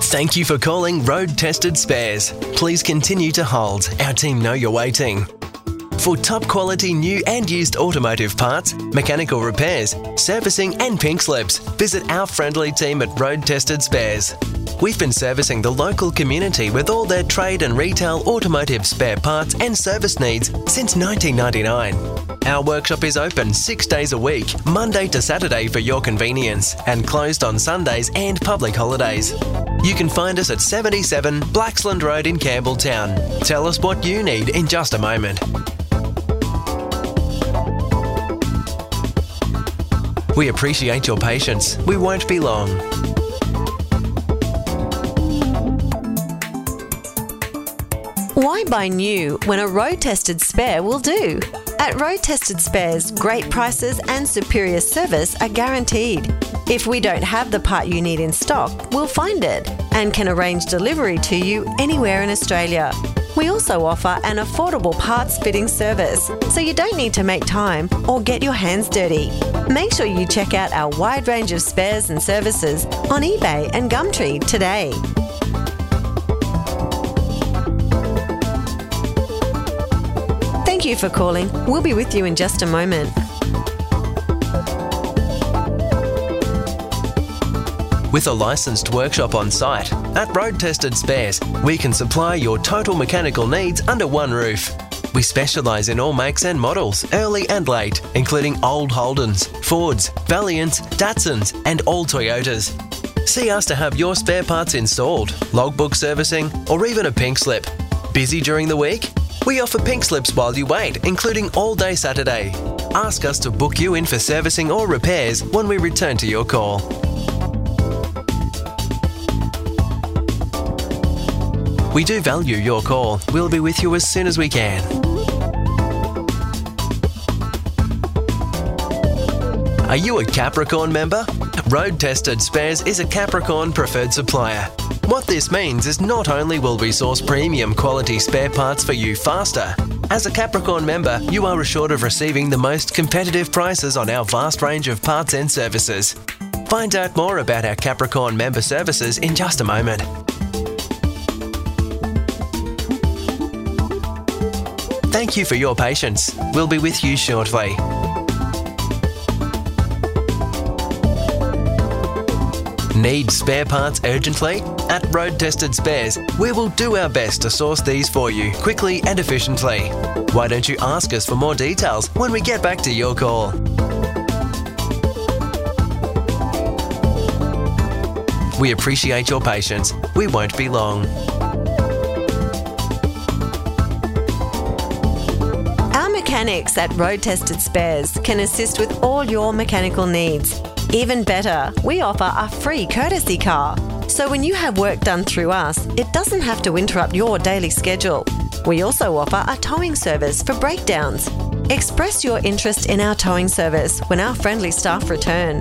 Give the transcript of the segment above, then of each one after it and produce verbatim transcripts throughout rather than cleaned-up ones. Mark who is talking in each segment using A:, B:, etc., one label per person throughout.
A: Thank you for calling Road Tested Spares. Please continue to hold. Our team know you're waiting. For top quality new and used automotive parts, mechanical repairs, servicing and pink slips, visit our friendly team at Road Tested Spares. We've been servicing the local community with all their trade and retail automotive spare parts and service needs since nineteen ninety-nine. Our workshop is open six days a week, Monday to Saturday for your convenience, and closed on Sundays and public holidays. You can find us at seventy-seven Blaxland Road in Campbelltown. Tell us what you need in just a moment. We appreciate your patience. We won't be long.
B: Why buy new when a road-tested spare will do? At Road Tested Spares, great prices and superior service are guaranteed. If we don't have the part you need in stock, we'll find it and can arrange delivery to you anywhere in Australia. We also offer an affordable parts fitting service, so you don't need to make time or get your hands dirty. Make sure you check out our wide range of spares and services on eBay and Gumtree today. Thank you for calling. We'll be with you in just a moment.
A: With a licensed workshop on site, at Road Tested Spares, we can supply your total mechanical needs under one roof. We specialise in all makes and models, early and late, including old Holdens, Fords, Valiants, Datsuns and all Toyotas. See us to have your spare parts installed, logbook servicing or even a pink slip. Busy during the week? We offer pink slips while you wait, including all day Saturday. Ask us to book you in for servicing or repairs when we return to your call. We do value your call. We'll be with you as soon as we can. Are you a Capricorn member? Road Tested Spares is a Capricorn preferred supplier. What this means is not only will we source premium quality spare parts for you faster, as a Capricorn member, you are assured of receiving the most competitive prices on our vast range of parts and services. Find out more about our Capricorn member services in just a moment. Thank you for your patience. We'll be with you shortly. Need spare parts urgently? At Road Tested Spares, we will do our best to source these for you quickly and efficiently. Why don't you ask us for more details when we get back to your call? We appreciate your patience. We won't be long.
B: Our mechanics at Road Tested Spares can assist with all your mechanical needs. Even better, we offer a free courtesy car. So when you have work done through us, it doesn't have to interrupt your daily schedule. We also offer a towing service for breakdowns. Express your interest in our towing service when our friendly staff return.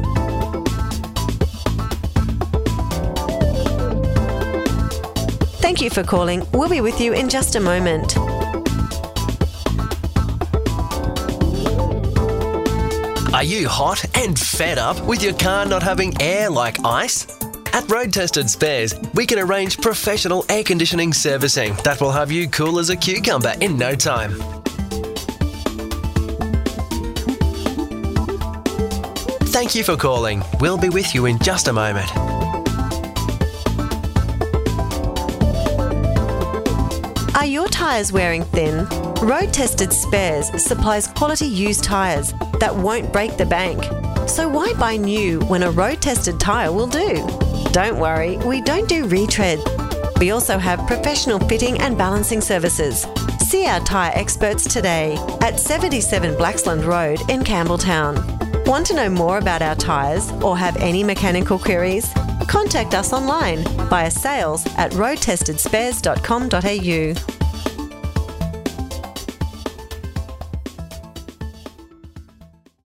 B: Thank you for calling. We'll be with you in just a moment.
A: Are you hot and fed up with your car not having air like ice? At Road Tested Spares, we can arrange professional air conditioning servicing that will have you cool as a cucumber in no time. Thank you for calling. We'll be with you in just a moment.
B: Are your tyres wearing thin? Road Tested Spares supplies quality used tyres that won't break the bank. So why buy new when a road tested tyre will do? Don't worry, we don't do retread. We also have professional fitting and balancing services. See our tyre experts today at seventy-seven Blaxland Road in Campbelltown. Want to know more about our tyres or have any mechanical queries? Contact us online via sales at road tested spares dot com dot a u.